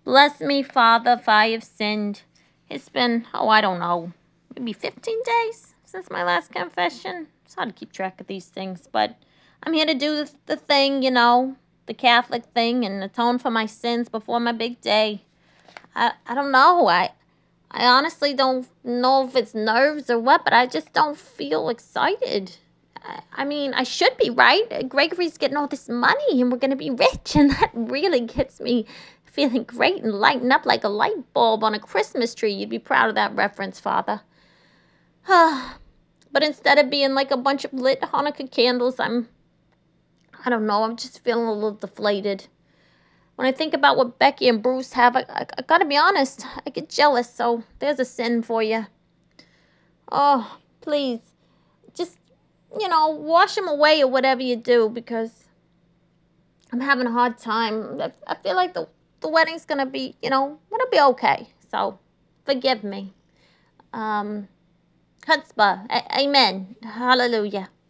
Bless me, Father, if I have sinned. It's been, oh, I don't know, maybe 15 days since my last confession. It's hard to keep track of these things, but I'm here to do the thing, the Catholic thing, and atone for my sins before my big day. I don't know. I honestly don't know if it's nerves or what, but I just don't feel excited. I mean, I should be, right? Gregory's getting all this money and we're going to be rich, and that really gets me feeling great and lighting up like a light bulb on a Christmas tree. You'd be proud of that reference, Father. But instead of being like a bunch of lit Hanukkah candles, I don't know, I'm just feeling a little deflated. When I think about what Becky and Bruce have, I gotta be honest, I get jealous, so there's a sin for you. Oh, please, just, wash them away or whatever you do, because I'm having a hard time. I feel like the wedding's gonna be, it'll be okay. So, forgive me. Um, Chutzpah. Amen. Hallelujah.